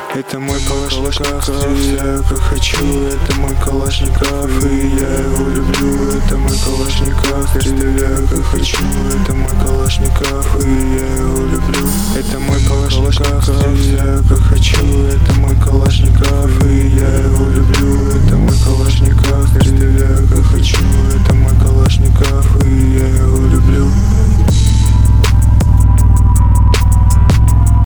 Это мой Калашников, я как хочу. Это мой Калашников, и я его люблю. Это мой Калашников, стреляю как хочу. Это мой Калашников, и я его люблю. Это мой Калашников, я как хочу. Это мой Калашников, и я его люблю.